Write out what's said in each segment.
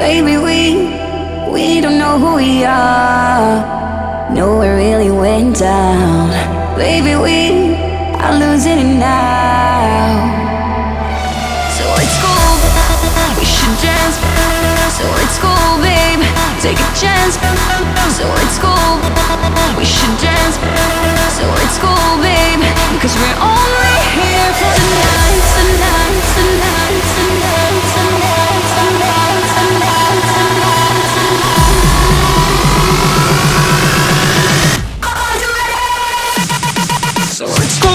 Baby, we don't know who we are. No, it really went down. Baby, we are losing it now. So let's go, we should dance. So let's go, babe, take a chance. So let's go, we should dance. So let's go, babe, because we're only here for the night, the night, the night, the night, the night, the night, the night, the night, the night. Are you ready? So let's go.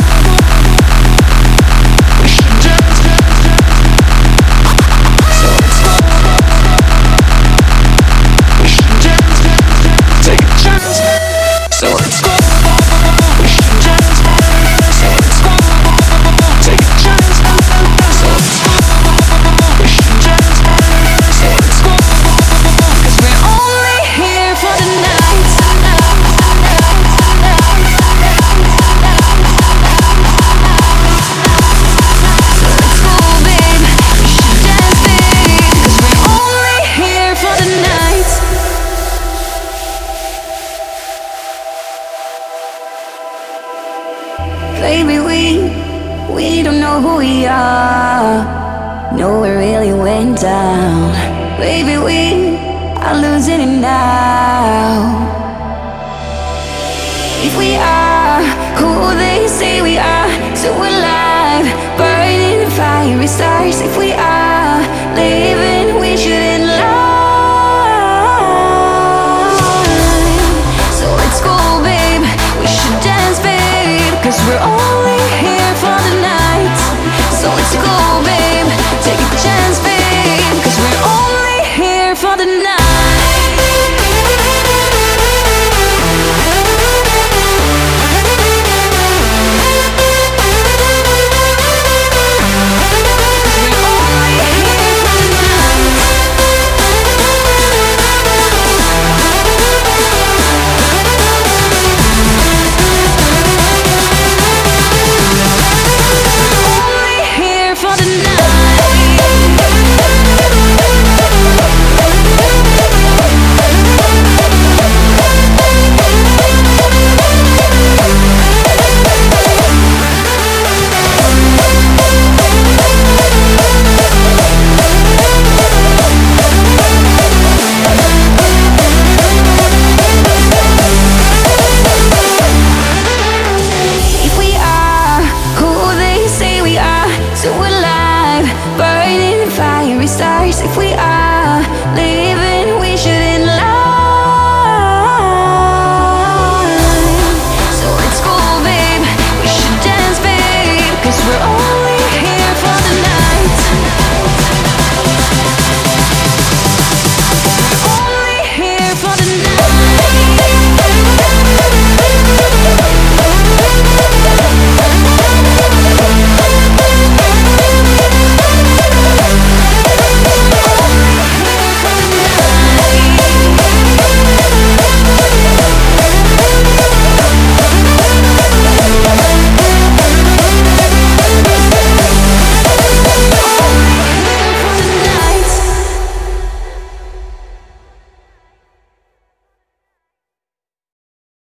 We should dance. So let's go. We should dance. Take a chance. So let's go. We should dance. So let's go. Take a chance. So let's go. We should dance. So let's go. 'Cause we're only here for the night. So let's go, babe. We should dance, babe. 'Cause we're only here for the night. Baby, we don't know who we are. No, it really went down. Baby, we are losing it now. If we are who they say we are, so alive, burning fiery stars. If we are living, we shouldn't lie. So let's go, babe, we should dance, babe, 'cause we're only here for the night. So let's go, babe, take a chance, babe, 'cause we're only here for the night. So alive, burning fiery stars. If we are